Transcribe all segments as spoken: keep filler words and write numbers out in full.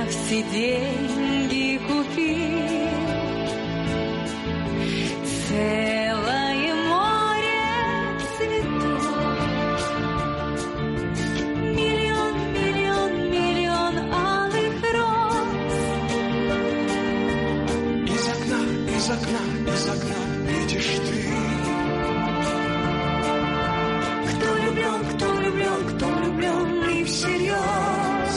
все деньги купил целое море цветов. Миллион, миллион, миллион алых роз. Из окна, из окна, из окна видишь ты. Кто влюблен, кто влюблен, кто влюблен и всерьез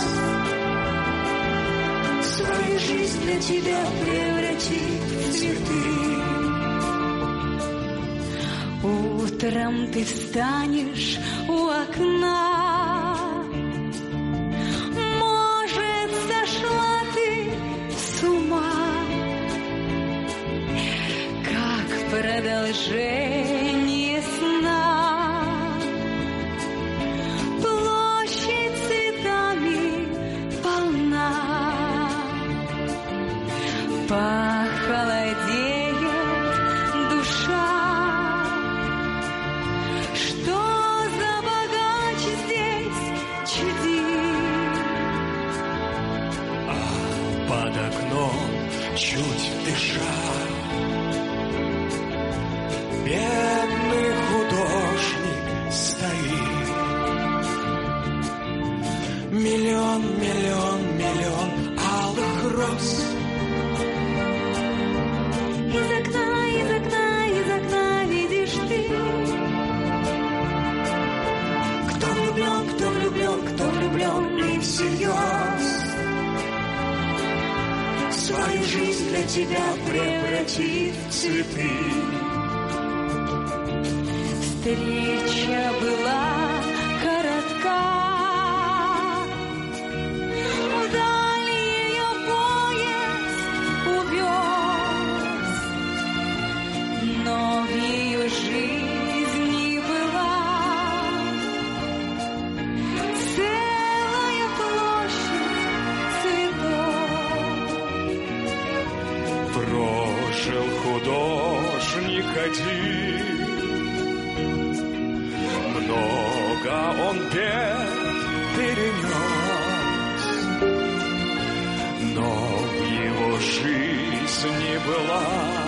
свою жизнь для тебя превратит в цветы. Утром ты встанешь у окна. Может, сошла ты с ума, как продолжение сна. Площадь цветами полна. Похолодеет душа. Что за богач здесь чудит? А под окном, чуть дыша, бедный художник стоит. Миллион, миллион, миллион алых роз. Из окна, из окна, из окна видишь ты. Кто влюблен, кто влюблен, кто влюблен и всерьез свою жизнь для тебя превратит в цветы. Встреча была коротка. Вдаль ее поезд увез, но в ее жизни была целая площадь цветов. Прожил художник один, много он бед перенес, но в его жизни была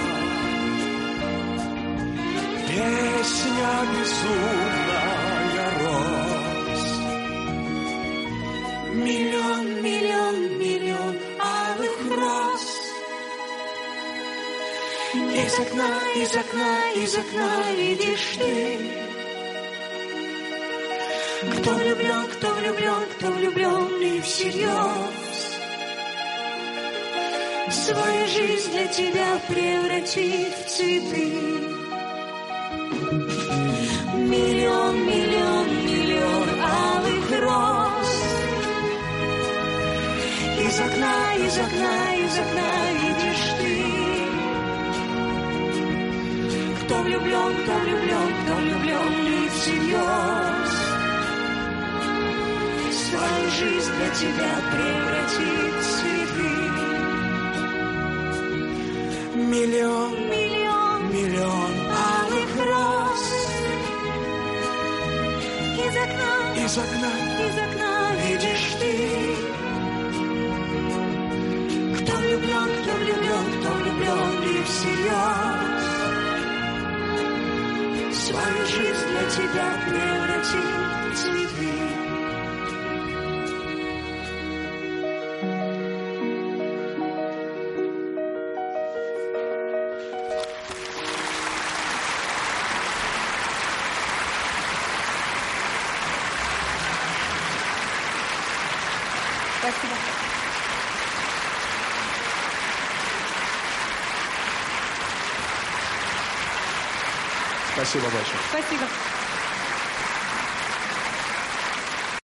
песня безумная роз. Миллион, миллион, миллион алых роз. Из окна, из окна, из окна видишь ты. Кто влюблен, кто влюблен, кто влюблен и всерьез свою жизнь для тебя превратит в цветы. Миллион, миллион, миллион алых роз. Из окна, из окна, из окна видишь ты. Кто влюблен, кто влюблен, кто влюблен и всерьез свою жизнь для тебя превратит в цветы. Миллион, Миллион, миллион алых роз. из окна, Из окна из окна видишь ты. Кто влюблен, кто влюблен, кто влюблен и всерьез свою жизнь для тебя превратит в цветы. Спасибо. Спасибо большое. Спасибо.